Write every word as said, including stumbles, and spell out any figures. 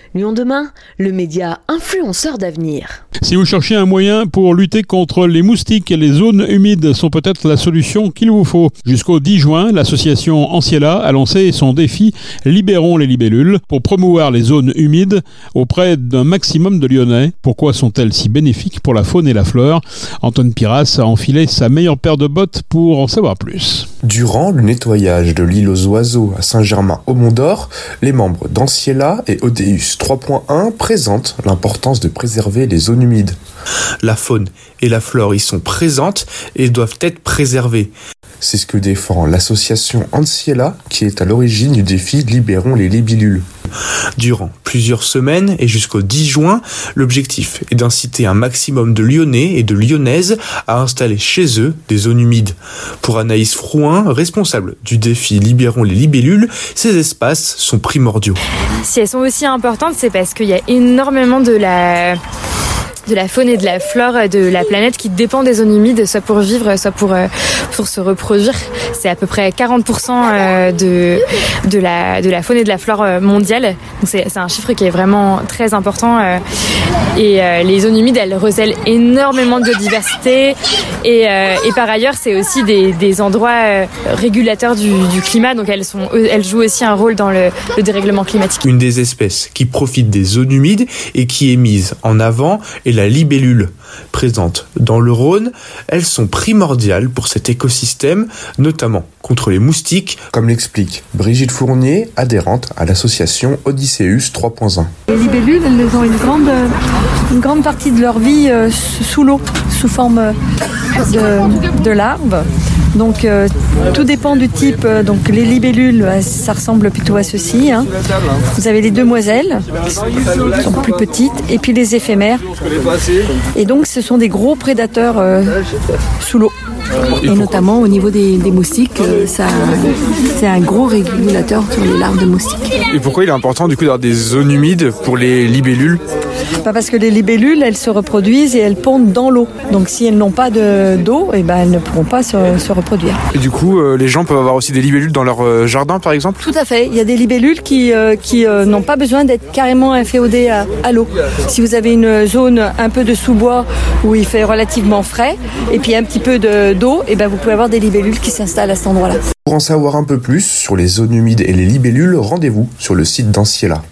Lyon demain, le média influenceur d'avenir. Si vous cherchez un moyen pour lutter contre les moustiques, les zones humides sont peut-être la solution qu'il vous faut. Jusqu'au dix juin, l'association Anciella a lancé son défi « Libérons les libellules » pour promouvoir les zones humides auprès d'un maximum de Lyonnais. Pourquoi sont-elles si bénéfiques pour la faune et la flore ? Antoine Piras a enfilé sa meilleure paire de bottes pour en savoir plus. Durant le nettoyage de l'île aux oiseaux à Saint-Germain-au-Mont-d'Or, les membres d'Anciella et Odeus trois point un présentent l'importance de préserver les zones humides. La faune et la flore y sont présentes et doivent être préservées. C'est ce que défend l'association Anciella qui est à l'origine du défi Libérons les libellules. Durant plusieurs semaines et jusqu'au dix juin, l'objectif est d'inciter un maximum de Lyonnais et de Lyonnaises à installer chez eux des zones humides. Pour Anaïs Frouin, responsable du défi Libérons les libellules, ces espaces sont primordiaux. Si elles sont aussi importantes, c'est parce qu'il y a énormément de la... de la faune et de la flore de la planète qui dépend des zones humides, soit pour vivre, soit pour, pour se reproduire. C'est à peu près quarante pour cent de, de, la, de la faune et de la flore mondiale. Donc c'est, c'est un chiffre qui est vraiment très important. Et les zones humides, elles recèlent énormément de biodiversité. Et, et par ailleurs, c'est aussi des, des endroits régulateurs du, du climat. Donc elles, sont, elles jouent aussi un rôle dans le, le dérèglement climatique. Une des espèces qui profite des zones humides et qui est mise en avant est la libellule. Présente dans le Rhône, elles sont primordiales pour cet écosystème, notamment contre les moustiques. Comme l'explique Brigitte Fournier, adhérente à l'association Odysseus trois point un. Les libellules, elles ont une grande, une grande partie de leur vie euh, sous l'eau, sous forme de, de larves. Donc euh, tout dépend du type. Donc les libellules, ça ressemble plutôt à ceci. Hein. Vous avez les demoiselles, qui sont, qui sont plus petites, et puis les éphémères. Et donc ce sont des gros prédateurs euh, sous l'eau. Et notamment au niveau des, des moustiques, euh, ça, c'est un gros régulateur sur les larves de moustiques. Et pourquoi il est important du coup d'avoir des zones humides pour les libellules ? Bah parce que les libellules, elles se reproduisent et elles pondent dans l'eau. Donc si elles n'ont pas de, d'eau, et ben elles ne pourront pas se, se reproduire. Et du coup, euh, les gens peuvent avoir aussi des libellules dans leur euh, jardin, par exemple ? Tout à fait. Il y a des libellules qui, euh, qui euh, n'ont pas besoin d'être carrément inféodées à, à l'eau. Si vous avez une zone un peu de sous-bois où il fait relativement frais, et puis un petit peu de, d'eau, et ben vous pouvez avoir des libellules qui s'installent à cet endroit-là. Pour en savoir un peu plus sur les zones humides et les libellules, rendez-vous sur le site d'Anciella.